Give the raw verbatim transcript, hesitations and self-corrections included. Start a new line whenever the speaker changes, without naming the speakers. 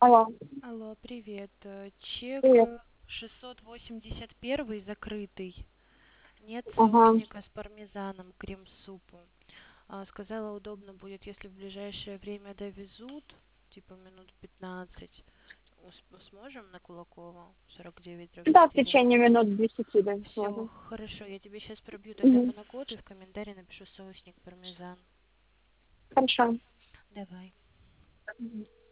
Алло,
Алло, привет. Э, Чек
привет.
э, шестьсот восемьдесят один закрытый. Нет
Ага.
соусника с пармезаном к крем-супу. А, сказала, удобно будет, если в ближайшее время довезут, типа минут пятнадцать. Усп- Сможем на Кулакова сорок девять дробь
Да, в
четыре?
течение минут десяти, да,
Все,
можно.
хорошо. Я тебе сейчас пробью тогда
Мгм.
пин-код и в комментарии напишу соусник пармезан.
Хорошо.
Давай.
Мгм.